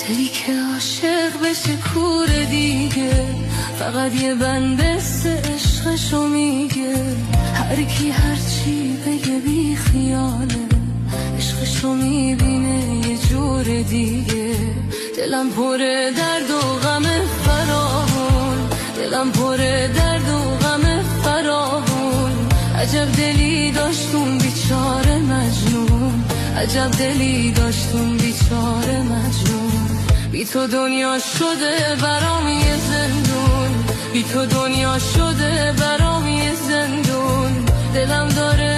دلی که عاشق بشه کوره دیگه، فقط یه بند عشقشو میگه. هر کی هر چی بگه بی خیاله، عشقشو میبینه یه جور دیگه. دلم پر درد و غم فراوون، دلم پر درد و غم فراوون. عجب دلی داشتون بیچاره مجنون، عجب دلی داشتون بیچاره مجنون. بی تو دنیا شده برام یه زندون، بی تو دنیا شده برام یه زندون. دلم داره